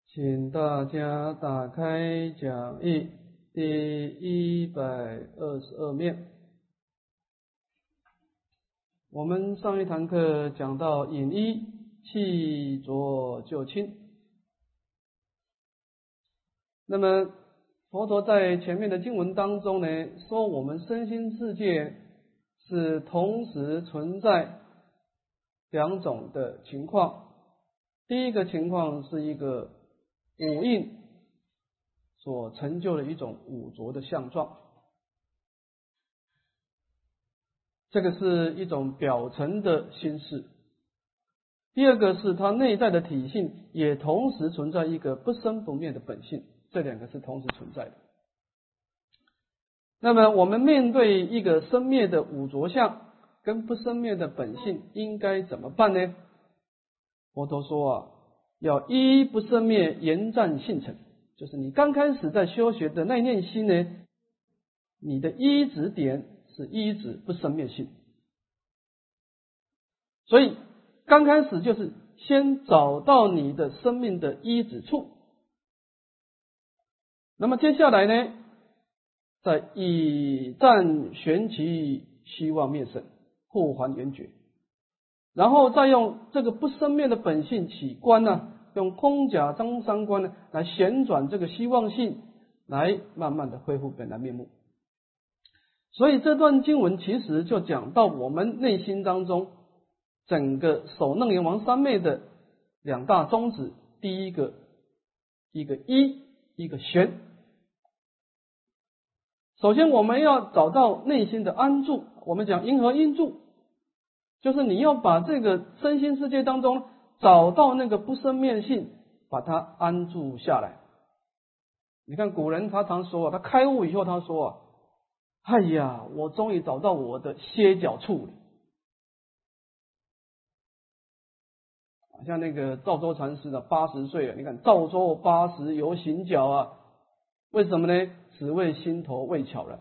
请大家打开讲义第122面。我们上一堂课讲到引一气浊就清。那么佛陀在前面的经文当中呢，说我们身心世界是同时存在两种的情况。第一个情况是一个五蕴所成就的一种五浊的相状，这个是一种表层的心事。第二个是它内在的体性也同时存在一个不生不灭的本性，这两个是同时存在的。那么我们面对一个生灭的五浊相跟不生灭的本性应该怎么办呢？佛陀说要依不生灭严占性成，就是你刚开始在修学的那念心呢，你的依止点是依止不生灭性。所以刚开始就是先找到你的生命的依止处，那么接下来呢，再以战玄其希望灭生，复还圆觉，然后再用这个不生灭的本性起观呢，用空假中三观呢来旋转这个希望性，来慢慢的恢复本来面目。所以这段经文其实就讲到我们内心当中整个守楞严王三昧的两大宗旨，第一个一个依，一个玄。首先我们要找到内心的安住，我们讲因何因住，就是你要把这个身心世界当中找到那个不生灭性，把它安住下来。你看古人他常说他开悟以后他说哎呀，我终于找到我的歇脚处了。像那个赵州禅师的80岁了，你看赵州80犹行脚为什么呢？只为心头未巧然。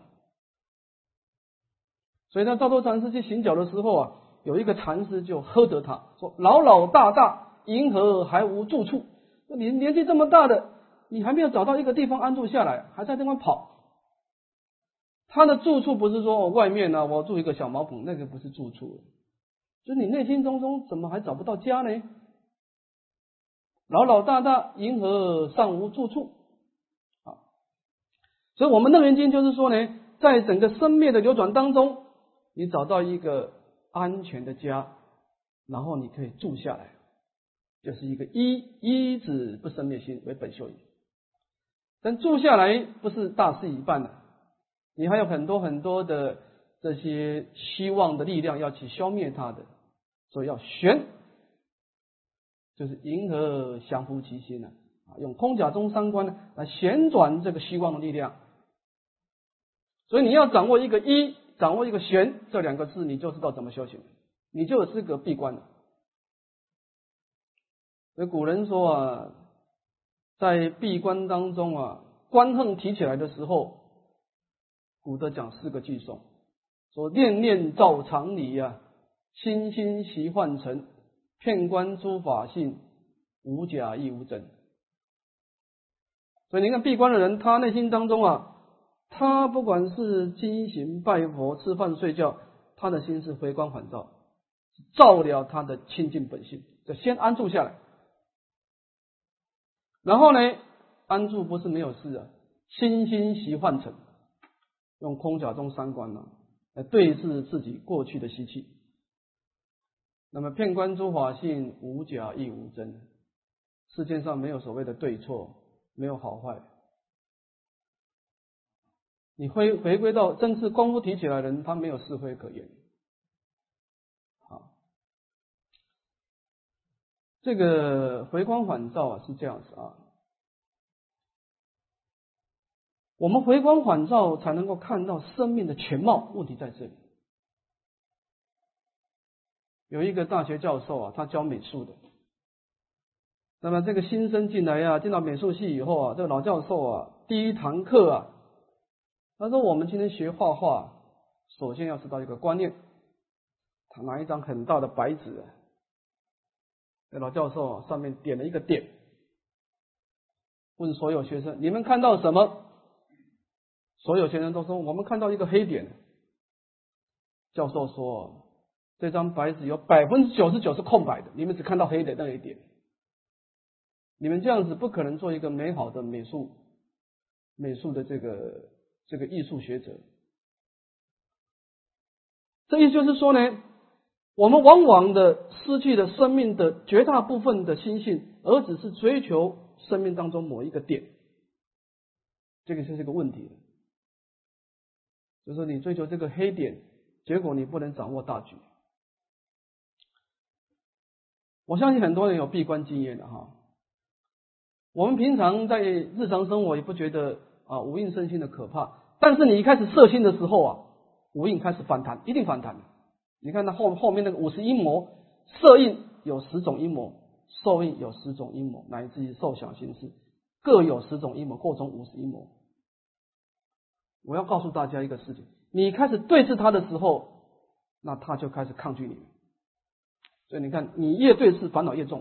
所以呢，赵州禅师去行脚的时候有一个禅师就呵责他说：“老老大大，银河还无住处。你年纪这么大的，你还没有找到一个地方安住下来，还在那边跑。”他的住处不是说外面我住一个小茅棚，那个不是住处，就是你内心当中怎么还找不到家呢？老老大大，银河尚无住处。所以我们楞严经就是说呢，在整个生灭的流转当中，你找到一个安全的家，然后你可以住下来，就是一个依止不生灭心为本修因。但住下来不是大事一半的，你还有很多很多的这些希望的力量要去消灭它的，所以要旋，就是银河降伏其心用空假中三观来旋转这个希望的力量。所以你要掌握一个依，掌握一个旋，这两个字你就知道怎么修行，你就有资格闭关了。所以古人说在闭关当中观横提起来的时候，古德讲4个句颂，说念念照常理心心习幻成，遍观诸法性，无假亦无真。所以你看闭关的人，他内心当中他不管是经行拜佛吃饭睡觉，他的心是回光返照，照了他的清净本性，就先安住下来。然后呢，安住不是没有事心心习幻成，用空假中三观来对治自己过去的习气。那么遍观诸法性，无假亦无真，世界上没有所谓的对错，没有好坏。你回归到正式功夫提起来的人，他没有是非可言。这个回光返照是这样子我们回光返照才能够看到生命的全貌，问题在这里。有一个大学教授他教美术的，那么这个新生进来进到美术系以后这个老教授第一堂课他说我们今天学画画，首先要知道一个观念。他拿一张很大的白纸，老教授上面点了一个点， 问所有学生，你们看到什么？所有学生都说我们看到一个黑点。教授说这张白纸有99%是空白的，你们只看到黑的那一点。你们这样子不可能做一个美好的美术的这个艺术学者。这意思就是说呢，我们往往的失去了生命的绝大部分的心性，而只是追求生命当中某一个点，这个就是个问题。就是说你追求这个黑点，结果你不能掌握大局。我相信很多人有闭关经验的哈。我们平常在日常生活也不觉得无印身心的可怕，但是你一开始摄心的时候啊，无印开始反弹，一定反弹。你看它后面那个50阴魔，摄印有10种阴魔，受印有10种阴魔，乃至于受想行识各有10种阴魔，构成50阴魔。我要告诉大家一个事情，你开始对峙它的时候，那它就开始抗拒你。所以你看，你越对峙，烦恼越重。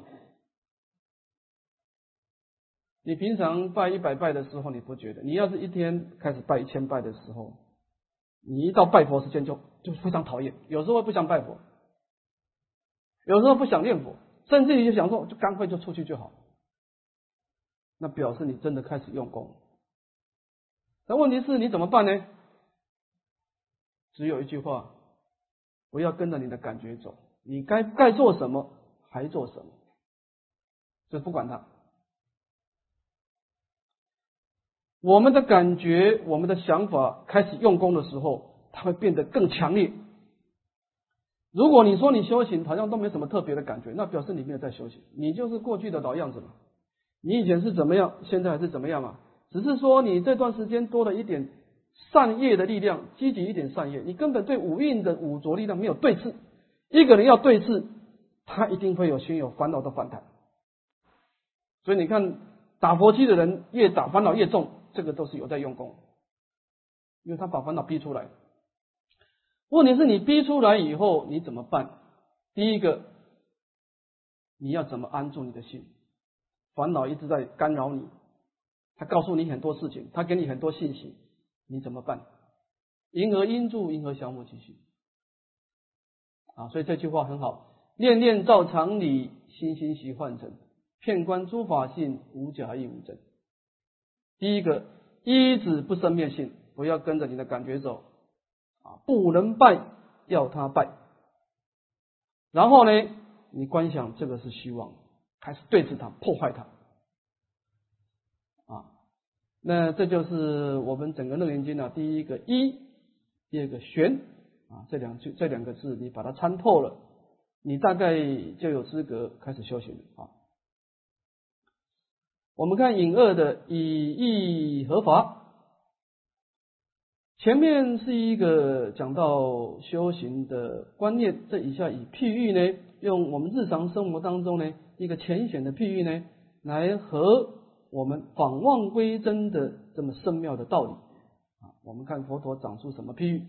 你平常拜100拜的时候你不觉得，你要是一天开始拜1000拜的时候，你一到拜佛时间就非常讨厌，有时候不想拜佛，有时候不想念佛，甚至于就想说就干脆就出去就好，那表示你真的开始用功。那问题是你怎么办呢？只有一句话，不要跟着你的感觉走，你该做什么还做什么，就不管它。我们的感觉，我们的想法开始用功的时候，它会变得更强烈。如果你说你修行好像都没什么特别的感觉，那表示你没有在修行，你就是过去的老样子嘛。你以前是怎么样，现在还是怎么样嘛，只是说你这段时间多了一点善业的力量，积极一点善业，你根本对五蕴的五浊力量没有对峙。一个人要对峙，他一定会有心有烦恼的反弹。所以你看打佛机的人越打烦恼越重，这个都是有在用功，因为他把烦恼逼出来。问题是你逼出来以后你怎么办？第一个，你要怎么安住你的心？烦恼一直在干扰你，他告诉你很多事情，他给你很多信息，你怎么办？因何因住，因何降伏其心。所以这句话很好，念念照常理，心心习幻成，遍观诸法性，无假亦无真。第一个，依止不生灭性，不要跟着你的感觉走，不能拜要他拜。然后呢，你观想这个是虚妄，开始对峙它，破坏它。那这就是我们整个楞严经第一个一，第二个玄这两个字你把它参透了，你大概就有资格开始修行了。我们看引二的以义合法，前面是一个讲到修行的观念，这以下以譬喻呢，用我们日常生活当中呢一个浅显的譬喻呢，来和我们返妄归真的这么深妙的道理。我们看佛陀讲出什么譬喻，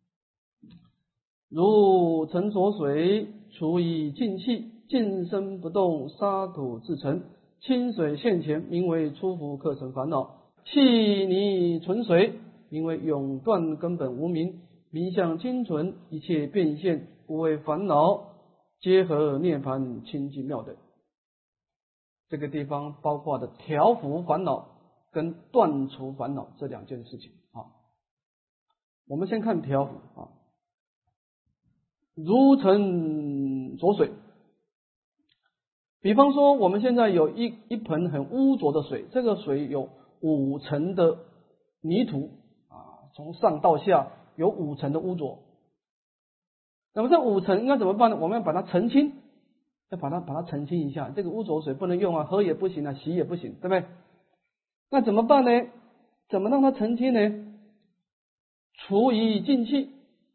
如沉浊水，除以静气，静身不动，沙土自成。清水现前，名为出伏克成烦恼；气泥纯水，名为永断根本无明。名相清纯，一切变现，不为烦恼，皆合涅槃清净妙等。这个地方包括的调伏烦恼跟断除烦恼这两件事情。我们先看调伏。如沉浊水，比方说我们现在有一盆很污浊的水，这个水有5层的泥土从上到下有5层的污浊。那么这5层应该怎么办呢？我们要把它澄清，要把它澄清一下。这个污浊水不能用喝也不行洗也不行，对不对？那怎么办呢？怎么让它澄清呢？除以静气，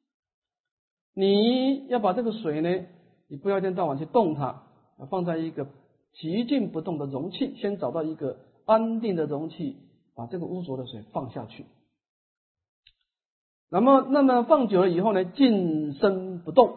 你要把这个水呢，你不要一天到晚去动它，放在一个极静不动的容器，先找到一个安定的容器，把这个污浊的水放下去。那么放久了以后呢，静身不动，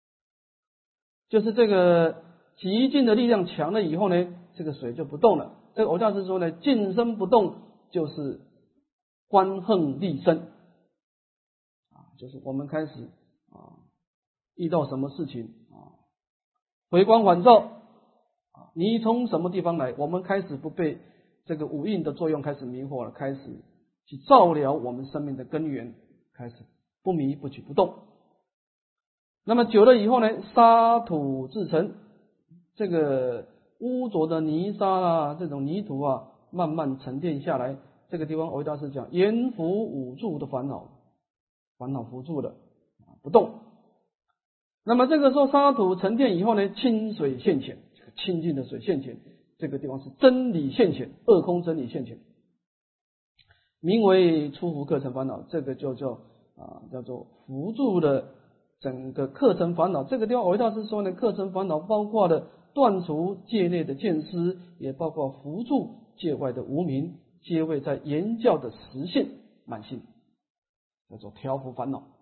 就是这个极静的力量强了以后呢，这个水就不动了。 这个藕大师说呢，静身不动就是观横立身就是我们开始遇到什么事情回光返照你从什么地方来，我们开始不被这个五蕴的作用开始迷惑了，开始去照料我们生命的根源，开始不迷不举不动。那么久了以后呢，沙土自成，这个污浊的泥沙这种泥土慢慢沉淀下来。这个地方藕益大师讲阎浮五住的烦恼浮住了不动。那么这个时候沙土沉淀以后呢，清水现前，清净的水现前，这个地方是真理现前，二空真理现前，名为出伏客尘烦恼。这个就叫做伏住了整个客尘烦恼。这个地方藕益大师说呢，客尘烦恼包括了断除界内的见思，也包括伏住界外的无明，皆为在言教的实性满性，叫做调伏烦恼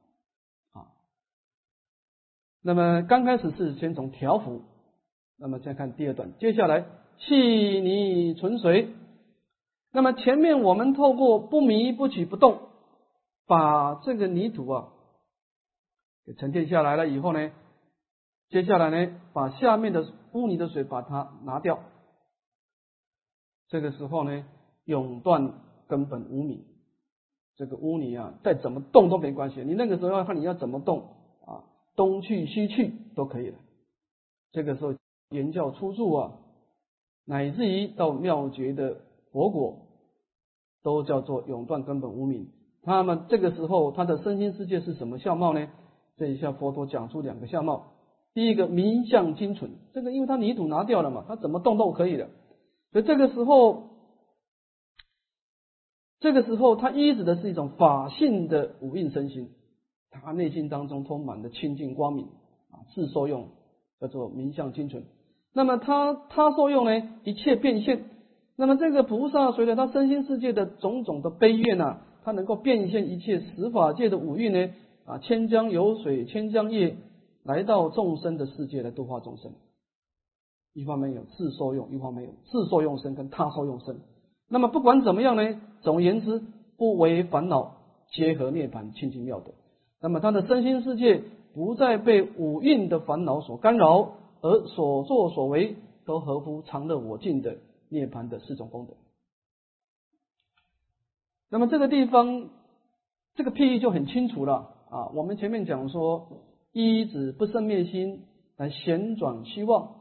那么刚开始是先从调伏，那么再看第二段，接下来气泥存水。那么前面我们透过不迷不举不动，把这个泥土给沉淀下来了以后呢，接下来呢，把下面的污泥的水把它拿掉。这个时候呢，永断根本无明。这个污泥再怎么动都没关系，你那个时候要看你要怎么动东去西去都可以了。这个时候言教出住乃至于到妙觉的佛果，都叫做永断根本无明。那么这个时候他的身心世界是什么相貌呢？这一下佛陀讲出两个相貌。第一个明相精纯，这个因为他泥土拿掉了嘛，他怎么动都可以的。所以这个时候他依止的是一种法性的五蕴身心，他内心当中充满了清净光明自受用，叫做明相精纯。那么他受用呢，一切变现。那么这个菩萨随着他身心世界的种种的悲愿他能够变现一切十法界的五蕴呢千江有水千江业，来到众生的世界来度化众生。一方面有自受用，一方面有自受用身跟他受用身。那么不管怎么样呢，总而言之，不为烦恼，结合涅槃清净妙德。那么他的身心世界不再被五蕴的烦恼所干扰，而所作所为都合乎常乐我净的涅槃的四种功德。那么这个地方这个譬喻就很清楚了我们前面讲说依止不生灭心来旋转虚妄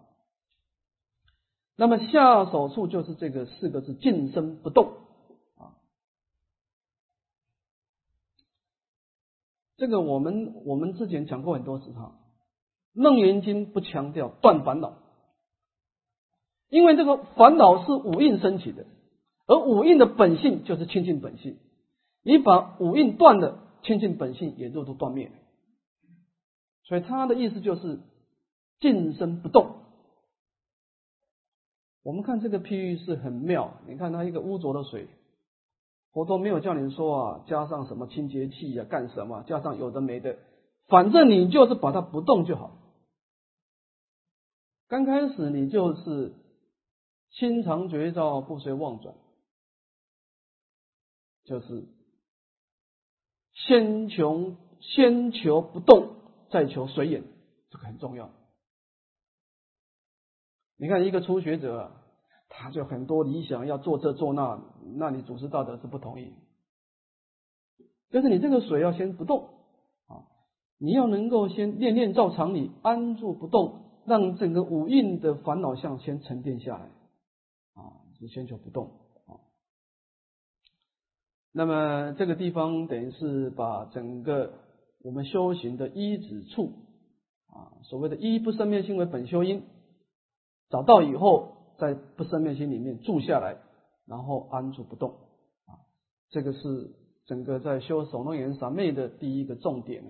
那么下手处就是这个四个字静身不动这个我们之前讲过很多次楞严经不强调断烦恼，因为这个烦恼是五蕴升起的，而五蕴的本性就是清净本性，你把五蕴断了，清净本性也就都断灭了。所以他的意思就是静身不动。我们看这个譬喻是很妙，你看它一个污浊的水，佛陀没有叫你说加上什么清洁剂干什么，加上有的没的，反正你就是把它不动就好。刚开始你就是心常觉照，不随妄转，就是先求不动，再求随缘，这个很重要。你看一个初学者他就很多理想要做这做那，那你祖师大德是不同意。就是你这个水要先不动你要能够先念念照常理，安住不动，让整个五蕴的烦恼相先沉淀下来是先求不动那么这个地方等于是把整个我们修行的依止处所谓的依不生灭心为本修因，找到以后在不生灭心里面住下来，然后安住不动这个是整个在修首楞严三昧的第一个重点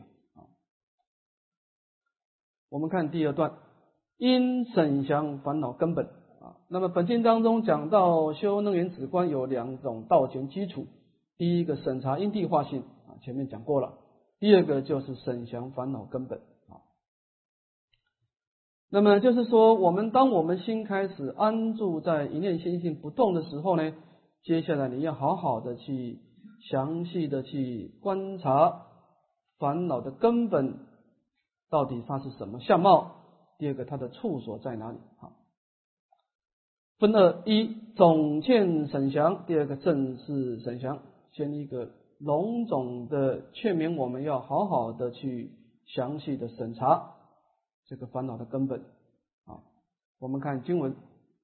我们看第二段，因审详烦恼根本那么本经当中讲到修楞严止观有两种道前基础，第一个审查因地化性前面讲过了，第二个就是审详烦恼根本那么就是说，当我们心开始安住在一念心性不动的时候呢，接下来你要好好的去详细的去观察烦恼的根本到底它是什么相貌。第二个，它的处所在哪里？好，分二：一总见审详，第二个正式审详。先一个笼总的劝勉我们要好好的去详细的审查这个烦恼的根本。啊，我们看经文。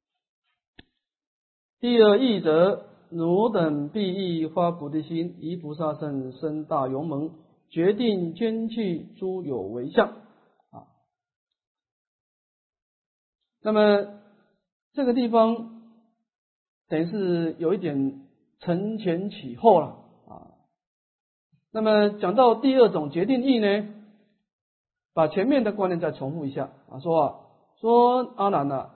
第二义者，汝等必亦发菩提心，依菩萨圣生大勇猛，决定捐弃诸有为相。啊，那么这个地方等于是有一点承前启后了啊。那么讲到第二种决定义呢，把前面的观念再重复一下啊，说阿难啊，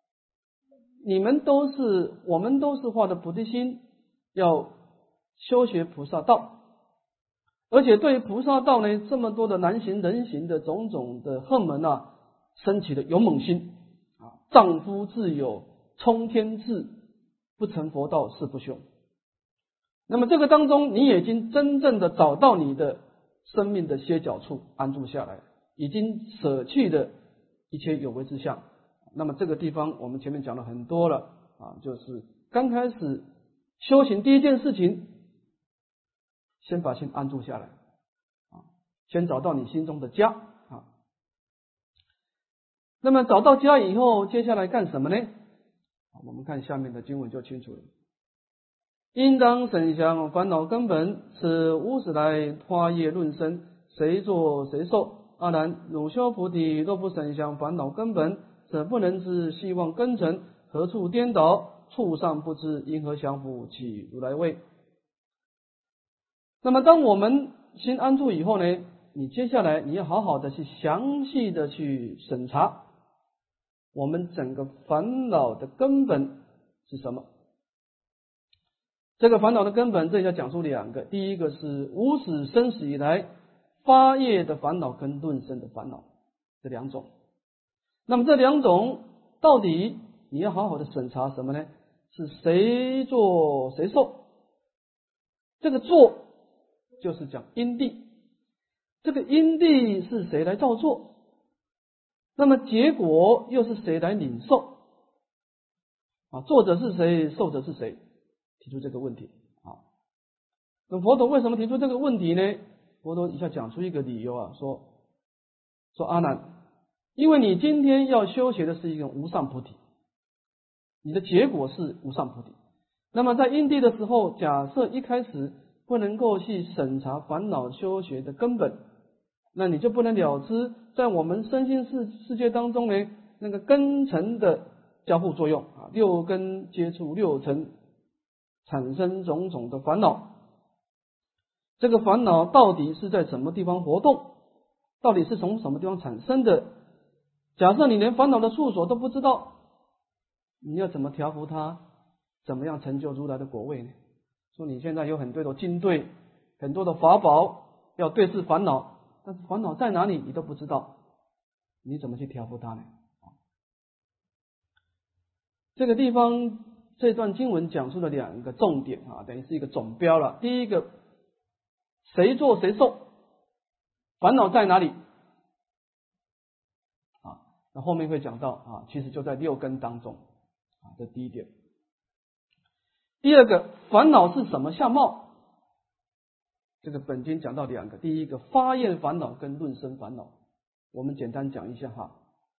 我们都是发的菩提心，要修学菩萨道，而且对菩萨道呢，这么多的难行人行的种种的横门啊，升起了勇猛心啊，丈夫自有冲天志，不成佛道誓不休。那么这个当中，你也已经真正的找到你的生命的歇脚处，安住下来，已经舍弃的一切有为之相。那么这个地方我们前面讲了很多了啊，就是刚开始修行第一件事情，先把心安住下来啊，先找到你心中的家啊。那么找到家以后，接下来干什么呢？我们看下面的经文就清楚了。应当审详烦恼根本，此无始来花叶论生，谁作谁受？阿难，汝修菩提，若不审详烦恼根本，则不能知希望根尘，何处颠倒？处上不知，因何降伏？起如来位。那么当我们心安住以后呢，你接下来你要好好的去详细的去审查我们整个烦恼的根本是什么。这个烦恼的根本，这里要讲出两个，第一个是无始生死以来发业的烦恼跟论生的烦恼，这两种。那么这两种到底你要好好的审查什么呢？是谁做谁受？这个做就是讲因地，这个因地是谁来造作？那么结果又是谁来领受？啊，作者是谁，受者是谁？提出这个问题啊。那佛陀为什么提出这个问题呢？佛陀以下讲出一个理由啊，说阿难，因为你今天要修学的是一个无上菩提，你的结果是无上菩提。那么在因地的时候，假设一开始不能够去审查烦恼修学的根本，那你就不能了知在我们身心世界当中呢，那个根尘的交互作用啊，六根接触六尘，产生种种的烦恼。这个烦恼到底是在什么地方活动？到底是从什么地方产生的？假设你连烦恼的处所都不知道，你要怎么调伏它？怎么样成就如来的果位呢？说你现在有很多的经队，很多的法宝要对治烦恼，但是烦恼在哪里你都不知道，你怎么去调伏它呢？这个地方这段经文讲述了两个重点啊，等于是一个总标了。第一个，谁做谁受，烦恼在哪里啊？那后面会讲到啊，其实就在六根当中啊，这第一点。第二个，烦恼是什么相貌？这个本经讲到两个，第一个发愿烦恼跟论生烦恼，我们简单讲一下哈。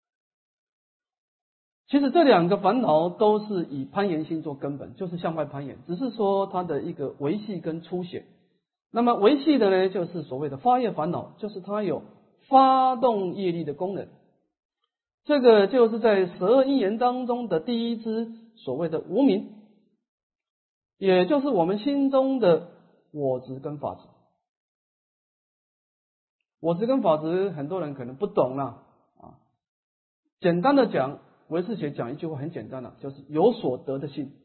其实这两个烦恼都是以攀缘心做根本，就是向外攀缘，只是说它的一个维系跟粗显。那么维系的呢，就是所谓的发业烦恼，就是它有发动业力的功能。这个就是在12因缘当中的第一支所谓的无明，也就是我们心中的我执跟法执。我执跟法执很多人可能不懂啦啊，简单的讲，唯识学讲一句话很简单了，就是有所得的心。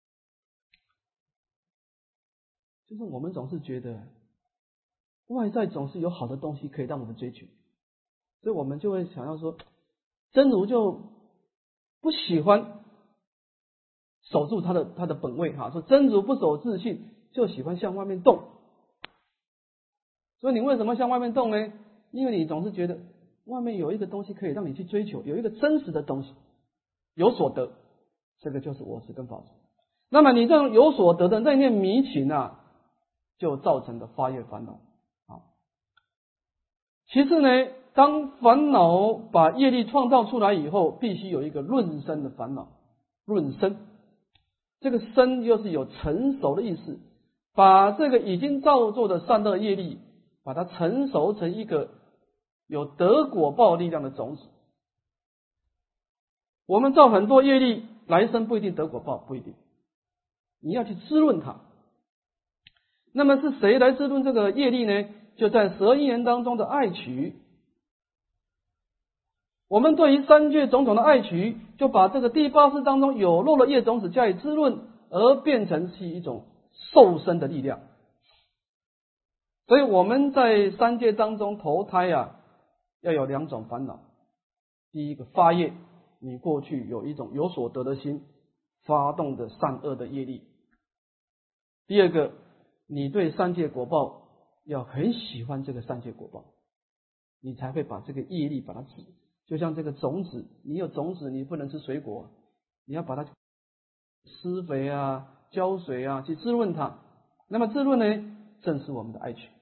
就是我们总是觉得外在总是有好的东西可以让我们追求，所以我们就会想要说， 真如就不喜欢守住他的本位哈，说真如不守自性，就喜欢向外面动。所以你为什么向外面动呢？因为你总是觉得外面有一个东西可以让你去追求，有一个真实的东西，有所得，这个就是我执跟法执。那么你这种有所得的那念迷情啊，就造成的发业烦恼啊。其次呢，当烦恼把业力创造出来以后，必须有一个润生的烦恼，润生。这个生又是有成熟的意思，把这个已经造作的善恶业力，把它成熟成一个有得果报力量的种子。我们造很多业力，来生不一定得果报，不一定，你要去滋润它。那么是谁来滋润这个业力呢？就在12因缘当中的爱取。我们对于三界种种的爱取，就把这个第八识当中有漏的业种子加以滋润，而变成是一种受生的力量。所以我们在三界当中投胎啊，要有2种烦恼。第一个发业，你过去有一种有所得的心，发动的善恶的业力。第二个，你对三界果报要很喜欢这个三界果报，你才会把这个业力把它止。就像这个种子，你有种子，你不能吃水果，你要把它施肥啊、浇水啊，去滋润它。那么滋润呢，正是我们的爱取。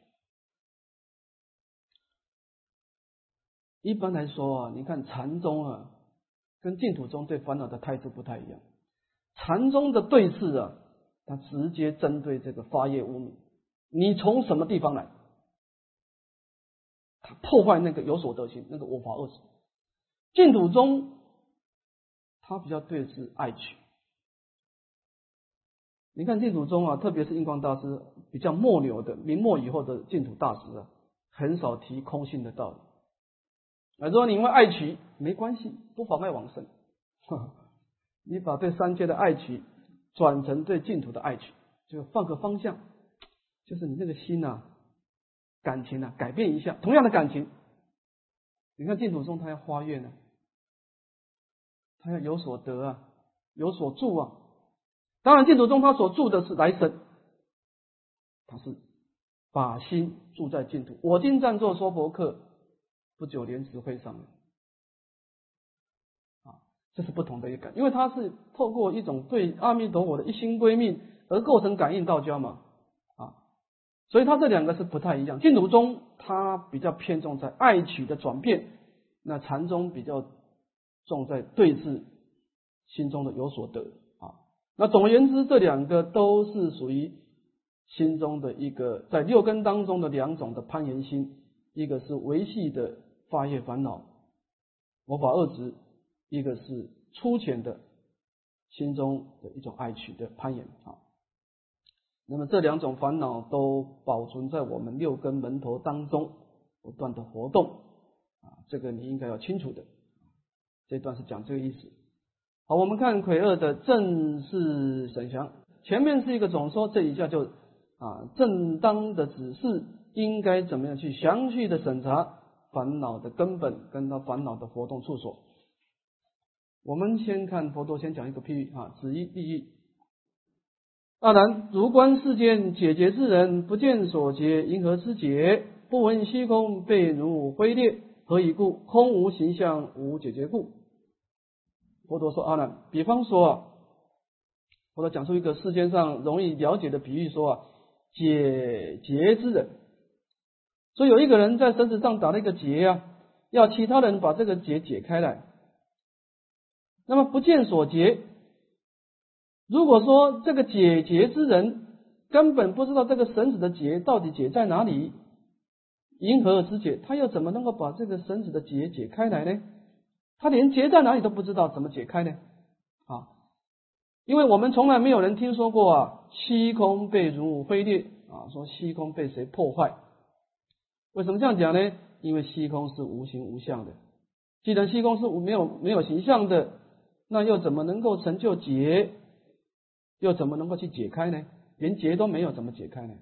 一般来说啊，你看禅宗啊，跟净土宗对烦恼的态度不太一样。禅宗的对峙啊，它直接针对这个发业无明，你从什么地方来？它破坏那个有所得心，那个我法二执。净土宗它比较对治爱取。你看净土宗啊，特别是印光大师比较末流的明末以后的净土大师啊，很少提空性的道理。如果你因为爱取没关系，不妨碍往生。你把对三界的爱取转成对净土的爱取，就换个方向，就是你那个心啊、感情啊改变一下。同样的感情，你看净土宗它要花愿呢，它要有所得啊，有所住啊。当然净土宗它所住的是来生，它是把心住在净土。我今暂坐说佛课，不久莲池会上面啊，这是不同的一个，因为它是透过一种对阿弥陀佛的一心归命而构成感应道交嘛啊，所以它这2个是不太一样。净土宗它比较偏重在爱取的转变，那禅宗比较重在对治心中的有所得啊。那总而言之，这2个都是属于心中的一个在6根当中的2种的攀缘心，一个是维系的发业烦恼我法二执，一个是粗浅的心中的一种爱取的攀缘啊。那么这2种烦恼都保存在我们6根门头当中不断的活动啊，这个你应该要清楚的。这段是讲这个意思。好，我们看癸二的正式审详，前面是一个总说，这一下就正当的指示应该怎么样去详细的审查烦恼的根本跟它烦恼的活动处所。我们先看佛陀先讲一个譬喻子一例喻。当然，如观世间解结之人，不见所结，因何知解？不闻虚空被如灰裂，何以故？空无形象，无解结故。佛陀说阿难，比方说佛陀讲出一个世间上容易了解的比喻说解结之人。所以有一个人在绳子上打了一个结啊，要其他人把这个结解开来。那么不见所结，如果说这个解结之人根本不知道这个绳子的结到底结在哪里，因何而知解？他又怎么能够把这个绳子的结解开来呢？他连结在哪里都不知道，怎么解开呢？因为我们从来没有人听说过虚空被如灰裂说虚空被谁破坏。为什么这样讲呢？因为虚空是无形无相的，既然虚空是没有形象的，那又怎么能够成就结？又怎么能够去解开呢？连结都没有，怎么解开呢？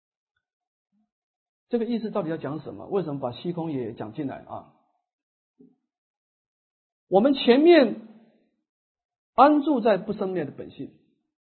这个意思到底要讲什么？为什么把虚空也讲进来啊？ 我们前面安住在不生灭的本性，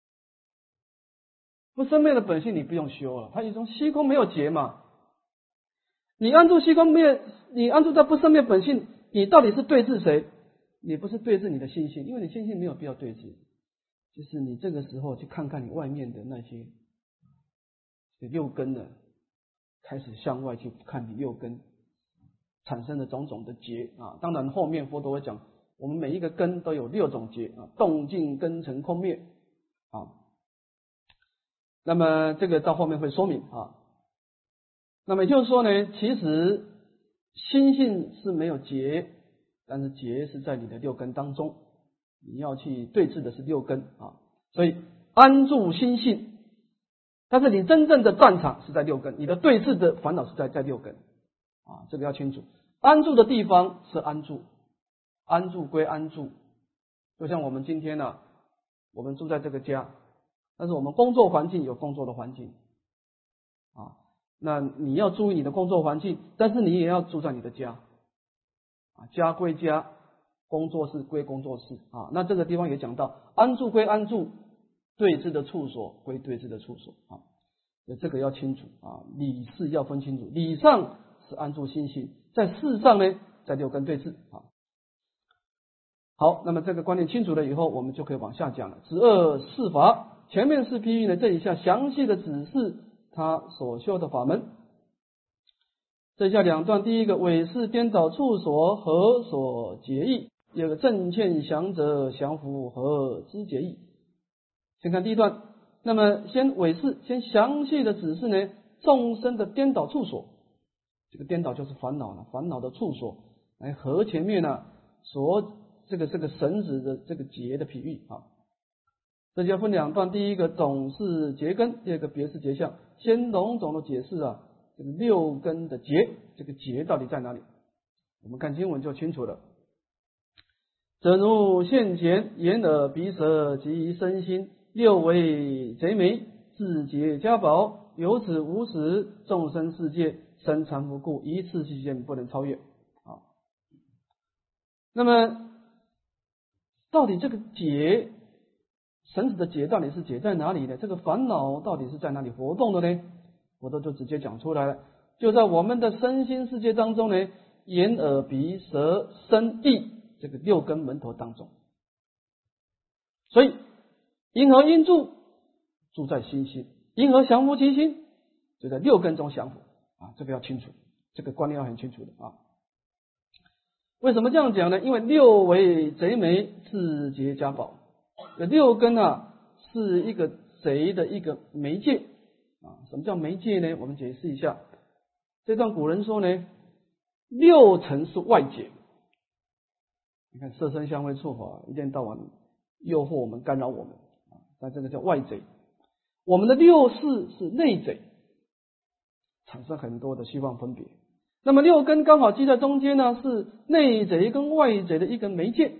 不生灭的本性你不用修了，它一种虚空没有结嘛。你安住虚空灭，你安住在不生灭本性，你到底是对治谁？你不是对治你的心性，因为你心性没有必要对治。就是你这个时候去看看你外面的那些六根呢，开始向外去看你六根产生的种种的结啊。当然后面佛陀会讲，我们每一个根都有6种结啊，动静根尘空灭啊。那么这个到后面会说明啊。那么也就是说呢，其实心性是没有结，但是结是在你的6根当中，你要去对治的是6根啊。所以安住心性，但是你真正的战场是在6根，你的对治的烦恼是在6根啊，这个要清楚。安住的地方是安住，安住归安住，就像我们今天呢，我们住在这个家，但是我们工作环境有工作的环境啊。那你要注意你的工作环境，但是你也要住在你的家啊，家归家，工作室归工作室啊。那这个地方也讲到，安住归安住，对治的处所归对治的处所啊。这个要清楚啊，理事要分清楚，理上是安住心性，在事上呢，在6根对治啊。好，那么这个观念清楚了以后，我们就可以往下讲了。止恶事法，前面是批喻呢，这一下详细的指示他所修的法门。这下2段，第一个伪是颠倒处所何所结义，第二个正欠降者降伏何之结义。先看第一段，那么先伪是，先详细的指示呢众生的颠倒处所，这个颠倒就是烦恼了，烦恼的处所，来和前面呢所这个绳子的这个结的比喻啊。这就分2段，第一个总是结根，第二个别是结相。先笼统的解释啊，这个6根的结，这个结到底在哪里？我们看经文就清楚了。正如现前眼耳鼻舌及身心6为贼眉，自结家宝，有此无始，众生世界生残不故，一次期间不能超越啊。那么到底这个结，绳子的结到底是结在哪里呢？这个烦恼到底是在哪里活动的呢？佛陀就直接讲出来了，就在我们的身心世界当中呢，眼耳鼻舌身意这个6根门头当中。所以因何因住，住在心性，因何降伏其心，就在6根中降伏啊，这个要清楚，这个观念要很清楚的啊。为什么这样讲呢？因为6为贼眉，自结家宝。这6根啊是一个贼的一个媒介啊。什么叫媒介呢？我们解释一下。这段古人说呢，6尘是外界。你看色声香味触法，一天到晚诱惑我们，干扰我们啊，那这个叫外贼。我们的6识是内贼，产生很多的希望分别。那么6根刚好记在中间呢，是内贼跟外贼的一个媒介。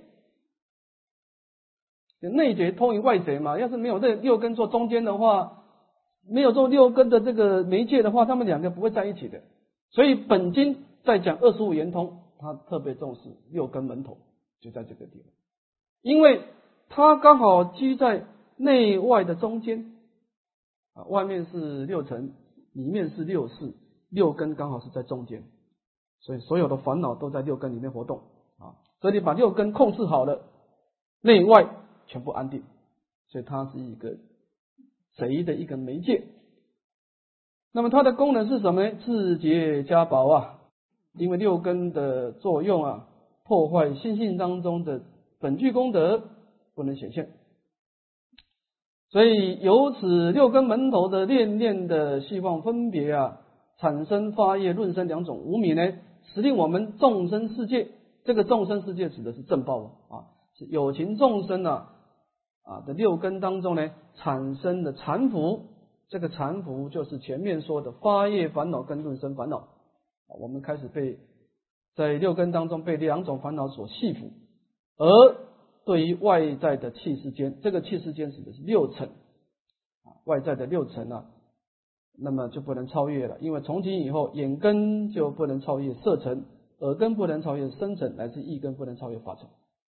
内贼通于外贼嘛，要是没有这6根做中间的话，没有做6根的这个媒介的话，他们2个不会在一起的。所以本经在讲25圆通，他特别重视6根门头，就在这个地方，因为它刚好居在内外的中间啊，外面是6尘，里面是6识，6根刚好是在中间，所以所有的烦恼都在6根里面活动啊。所以你把6根控制好了，内外全部安定，所以它是一个贼的一个媒介。那么它的功能是什么呢？自结家宝啊，因为6根的作用啊，破坏心性当中的本具功德不能显现，所以由此6根门头的念念的希望分别啊，产生发业论生2种无明呢，使令我们众生世界，这个众生世界指的是正报啊，是有情众生的6根当中呢产生的缠缚。这个缠缚就是前面说的发业烦恼跟论生烦恼，我们开始在6根当中被2种烦恼所系缚。而对于外在的气世间，这个气世间指的是6尘外在的6尘啊，那么就不能超越了，因为从今以后眼根就不能超越色尘，耳根不能超越声尘，乃至意根不能超越法尘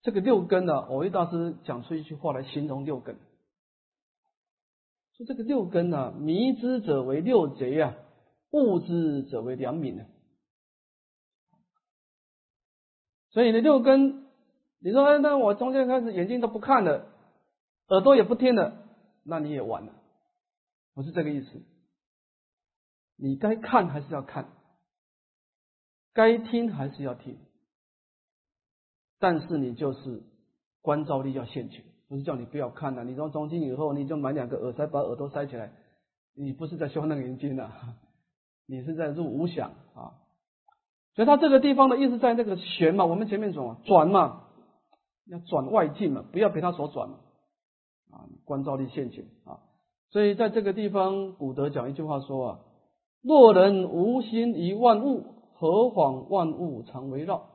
这个六根呢，蕅益大师讲出一句话来形容六根，说这个六根呢，迷之者为六贼啊，悟之者为良民啊。所以呢，六根，你说那我从现在开始眼睛都不看了，耳朵也不听了，那你也完了，不是这个意思。你该看还是要看，该听还是要听，但是你就是观照力要现前，不是叫你不要看了。你从今以后你就买2个耳塞把耳朵塞起来，你不是在修楞严经啊，你是在入无想啊。所以他这个地方的意思在那个旋嘛，我们前面说转嘛，要转外境嘛，不要被他所转嘛，啊，观照力现前啊。所以在这个地方，古德讲一句话说啊，若人无心于万物，何妨万物常围绕。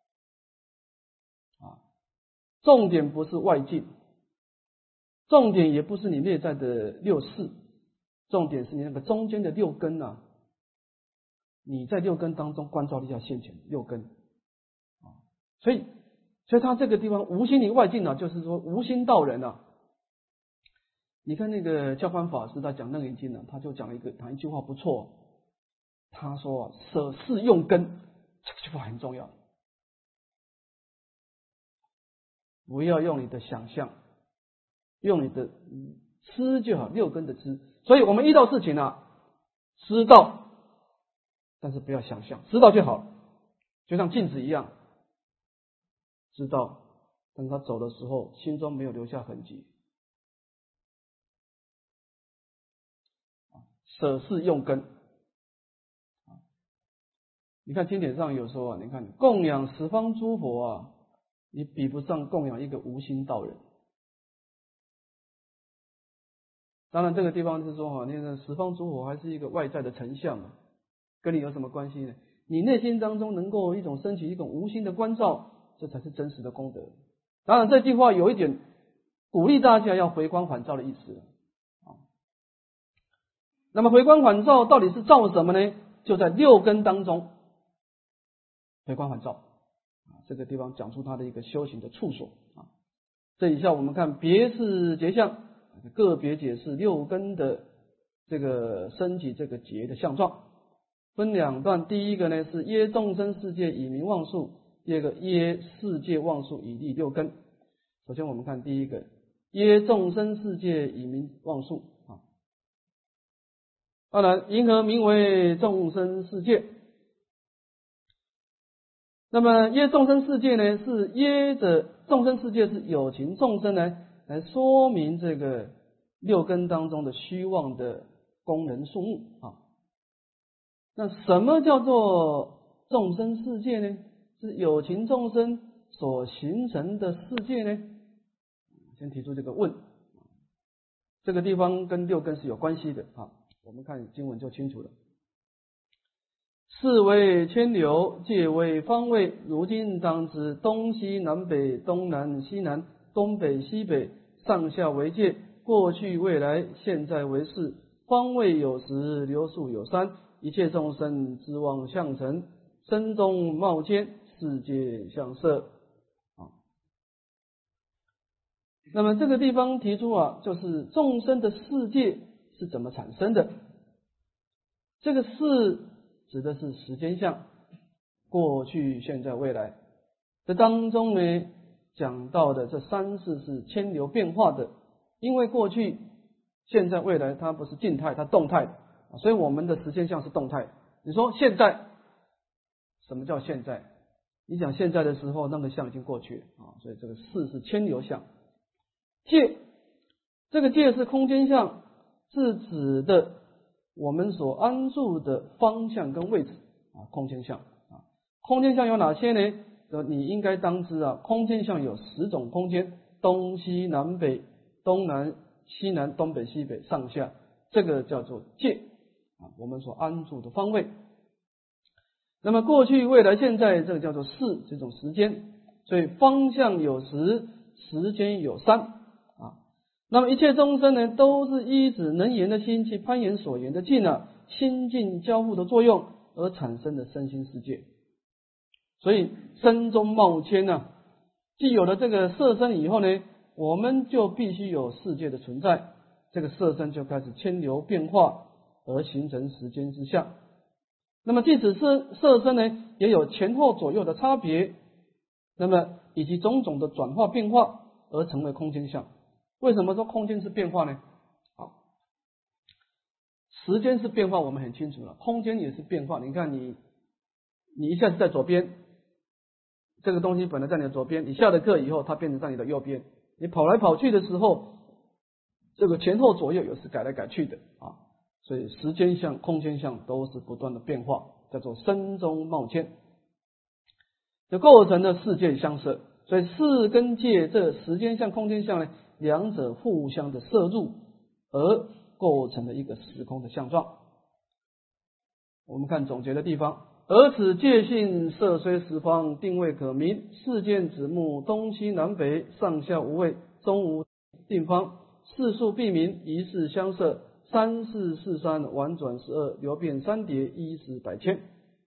啊，重点不是外境，重点也不是你内在的六识，重点是你那个中间的六根啊。你在六根当中观照力要现前，六根啊，所以他这个地方无心于外境啊，就是说无心道人啊。你看那个教官法师他讲楞严经呢，他就讲一句话不错，他说舍事用根，这句话很重要，不要用你的想象，用你的知就好，六根的知。所以我们遇到事情啊，知道。但是不要想象，知道就好，就像镜子一样，知道，但是他走的时候心中没有留下痕迹。舍事用根，你看经典上有说啊，你看供养十方诸佛啊，你比不上供养一个无心道人。当然这个地方是说哈，那个十方诸佛还是一个外在的成像嘛，跟你有什么关系呢？你内心当中能够升起一种无心的关照，这才是真实的功德。当然这句话有一点鼓励大家要回光返照的意思啊。那么回光返照到底是照什么呢？就在六根当中回光返照，这个地方讲出他的一个修行的处所啊。这以下我们看别是结相，个别解释六根的这个升起这个结的相状。分两段，第一个呢是耶众生世界以名妄数，第二个耶世界妄数以立六根。首先我们看第一个，耶众生世界以名妄数啊。当然，因何名为众生世界？那么耶众生世界呢，是耶的众生世界是有情众生呢，来说明这个六根当中的虚妄的功能数目啊。那什么叫做众生世界呢？是有情众生所形成的世界呢？先提出这个问，这个地方跟六根是有关系的啊。我们看经文就清楚了。是为千流，界为方位，如今当知东西南北，东南西南，东北西北，上下为界，过去未来，现在为世，方位有时，流数有3。一切众生之妄相成，身中冒尖，世界相摄啊。那么这个地方提出啊，就是众生的世界是怎么产生的？这个世指的是时间相，过去、现在、未来。这当中呢，讲到的这3世是千流变化的，因为过去、现在、未来它不是静态，它动态的。所以我们的时间相是动态。你说现在，什么叫现在？你讲现在的时候，那个相已经过去了啊。所以这个世是千流相。界，这个界是空间相，是指的我们所安住的方向跟位置啊，空间相啊。空间相有哪些呢？你应该当知啊，空间相有10种空间，东西南北、东南西南、东北西北、上下，这个叫做界啊，我们所安住的方位。那么过去、未来、现在，这个叫做世，这种时间。所以方向有10，时间有3啊。那么一切众生呢，都是依止能言的心去攀缘所言的境啊，心境交互的作用而产生的身心世界。所以身中冒尖啊， 既有了这个色身以后呢，我们就必须有世界的存在，这个色身就开始迁流变化而形成时间之相。那么即使是色身呢，也有前后左右的差别，那么以及种种的转化变化而成为空间相。为什么说空间是变化呢？好，时间是变化，我们很清楚了，空间也是变化。你看你一下子在左边，这个东西本来在你的左边，你下了课以后，它变成在你的右边。你跑来跑去的时候，这个前后左右有时改来改去的啊。所以时间相、空间相都是不断的变化，叫做生中冒迁，就构成了世界相摄。所以事跟界这时间相、空间相呢，两者互相的摄入，而构成了一个时空的相状。我们看总结的地方，而此界性色虽十方，定位可明。世间子目，东西南北，上下无位，中无定方。世数必明，一世相摄。三世四三，婉转12，流变三叠，一时百千。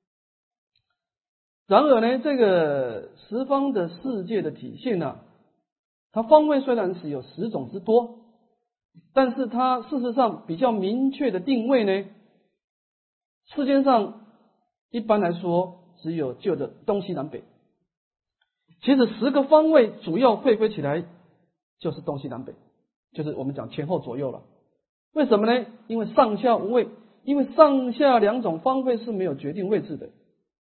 然而呢，这个十方的世界的体现呢，它方位虽然是有10种之多，但是它事实上比较明确的定位呢，世间上一般来说只有旧的东西南北。其实10个方位主要汇归起来就是东西南北，就是我们讲前后左右了。为什么呢？因为上下无位，因为上下两种方位是没有决定位置的。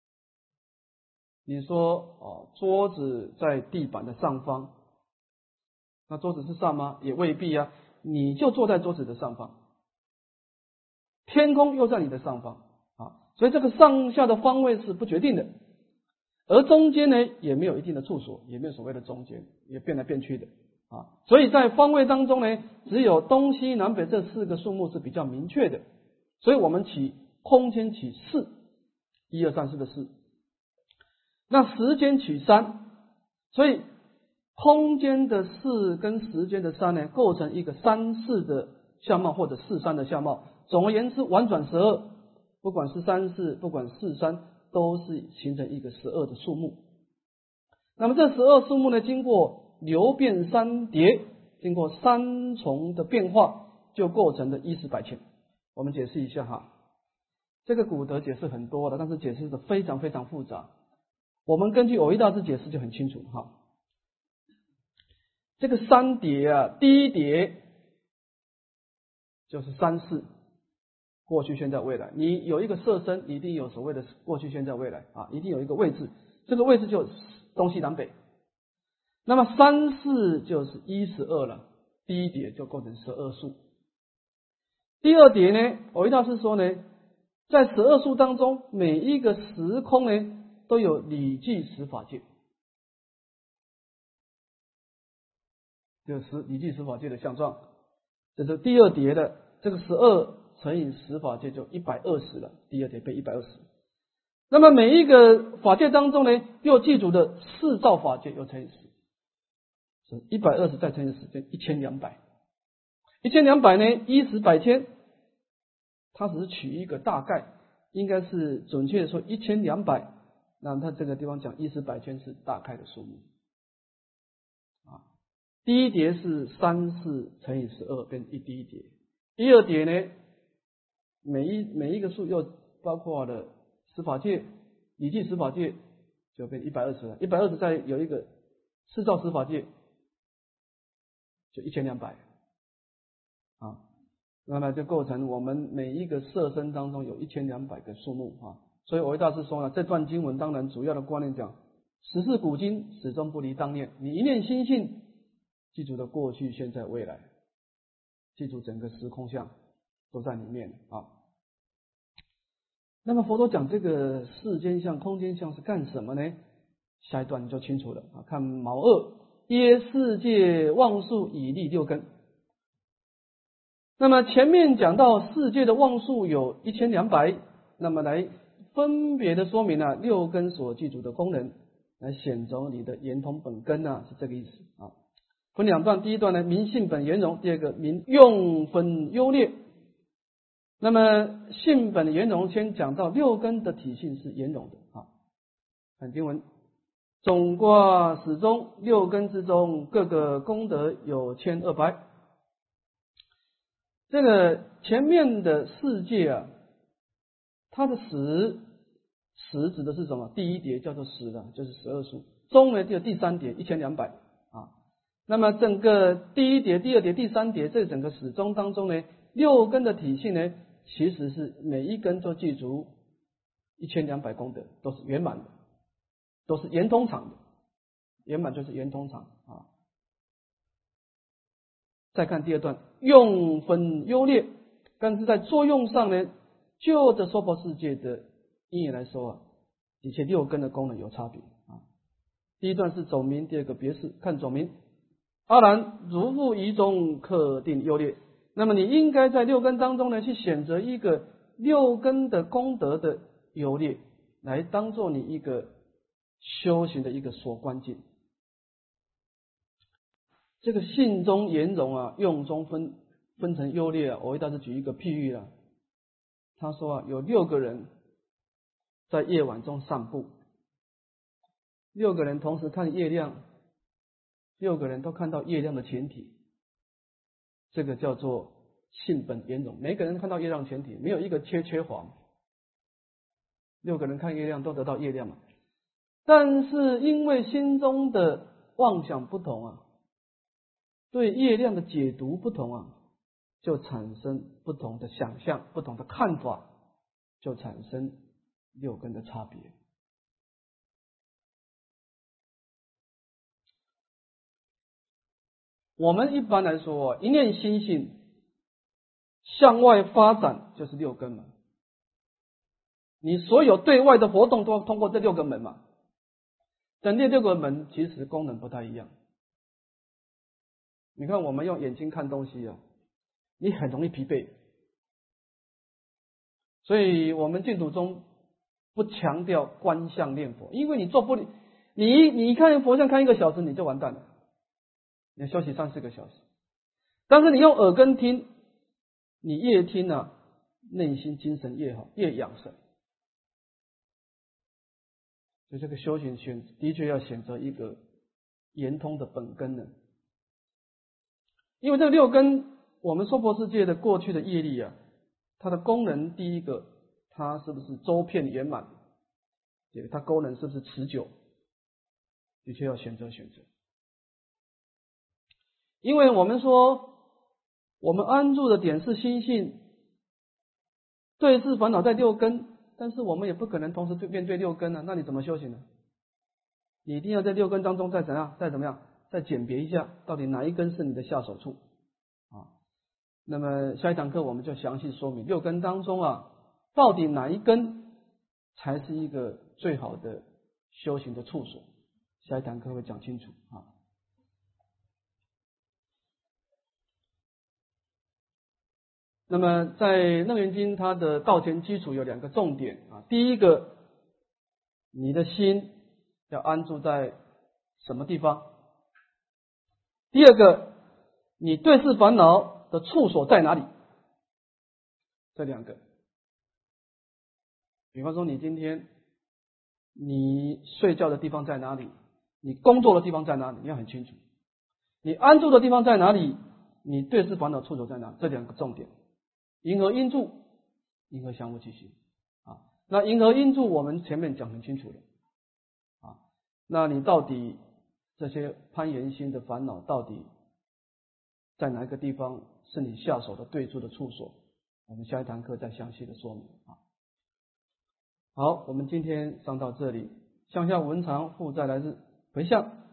你说桌子在地板的上方，那桌子是上吗？也未必啊，你就坐在桌子的上方，天空又在你的上方啊，所以这个上下的方位是不决定的。而中间呢，也没有一定的处所，也没有所谓的中间，也变来变去的啊。所以在方位当中呢，只有东西南北这4个数目是比较明确的。所以我们起空间起4，1、2、3、4的4，那时间取3，所以空间的4跟时间的3呢，构成一个3、4的相貌，或者4、3的相貌。总而言之，婉转12，不管是3、4，不管4、3，都是形成一个12的数目。那么这12数目呢，经过流变三叠，经过3重的变化，就构成了一时百千。我们解释一下哈，这个古德解释很多的，但是解释的非常非常复杂。我们根据蕅益大师解释就很清楚哈。这个三叠啊，第一叠就是3、4，过去、现在、未来。你有一个色身，一定有所谓的过去、现在、未来啊，一定有一个位置，这个位置就东西南北。那么3、4就是1、12了，第一叠就构成12数。第二叠呢，蕅益大师说呢，在12数当中，每一个时空呢都有理记十法界，就是理记十法界的相状。这是第二叠的这个12乘以十法界就120了，第二叠被120。那么每一个法界当中呢，又记住的4造法界又乘以10，是120再乘以10就1200。1200呢，一时百千，它只是取一个大概，应该是准确的说1200。那么它这个地方讲一时百千是大概的数目啊。第一叠是3、4乘以12变第一叠，第二叠呢，每一个数又包括了十法界，理记十法界就变120了，120再有一个4造十法界就1200啊。那么就构成我们每一个色身当中有1200个数目啊。所以蕅益大师说呢，这段经文当然主要的观念讲，时至古今始终不离当念，你一念心性，记住的过去、现在、未来，记住整个时空相都在里面啊。那么佛陀讲这个世间相、空间相是干什么呢？下一段你就清楚了啊。看卯2，耶世界妄数以立6根。那么前面讲到世界的妄数有1200，那么来分别的说明了6根所记住的功能，来显着你的圆通本根啊，是这个意思啊。分2段，第一段呢明性本圆融，第二个明用分优劣。那么性本圆融，先讲到6根的体性是圆融的啊。看经文， 总卦始终六根之中，各个功德有1200。这个前面的世界啊，它的十指的是什么？第一叠叫做十的，就是12数。中呢，就第三叠1200啊。那么整个第一叠、第二叠、第三叠这整个始终当中呢，六根的体系呢，其实是每一根都具足1200功德，都是圆满的，都是圆通场的。圆满就是圆通场啊。再看第二段，用分优劣，但是在作用上呢，就这娑婆世界的因缘来说啊，的确六根的功能有差别啊。第一段是总名，第二个别事。看总名，阿难，如复疑中可定优劣。那么你应该在六根当中呢，去选择一个六根的功德的优劣，来当做你一个修行的一个所关键。这个信中言容啊，用中分成优劣啊。我为大家举一个譬喻啊，他说啊，有6个人在夜晚中散步，6个人同时看月亮，6个人都看到月亮的全体，这个叫做信本言容。每个人看到月亮全体，没有一个缺黄。6个人看月亮都得到月亮嘛，但是因为心中的妄想不同啊，对月亮的解读不同啊，就产生不同的想象，不同的看法，就产生6根的差别。我们一般来说，一念心性向外发展就是6根嘛，你所有对外的活动都通过这6个门嘛，但这6个门其实功能不太一样。你看我们用眼睛看东西啊，你很容易疲惫，所以我们净土中不强调观相念佛，因为你做不，你看佛像看1个小时你就完蛋了，你要休息3-4个小时。但是你用耳根听，你越听啊，内心精神越好，越养神。所以这个修行的确要选择一个圆通的本根呢。因为这6根，我们娑婆世界的过去的业力啊，它的功能，第一个，它是不是周遍圆满？它功能是不是持久？的确要选择。因为我们说，我们安住的点是心性，对治烦恼在6根，但是我们也不可能同时面对6根啊，那你怎么修行呢？你一定要在6根当中再怎么样，再鉴别一下，到底哪一根是你的下手处啊？那么下一堂课我们就详细说明6根当中啊，到底哪一根才是一个最好的修行的处所。下一堂课会讲清楚啊。那么在《楞严经》它的道前基础有2个重点啊，第一个，你的心要安住在什么地方？第二个，你对治烦恼的处所在哪里？这2个。比方说你今天你睡觉的地方在哪里？你工作的地方在哪里？你要很清楚。你安住的地方在哪里？你对治烦恼处所在哪里？这2个重点。银河因住，银河相互其心啊。那银河因住我们前面讲很清楚了啊。那你到底这些攀缘心的烦恼到底在哪一个地方是你下手的对住的处所？我们下一堂课再详细的说明啊。好，我们今天上到这里，向下文长复再来日回向。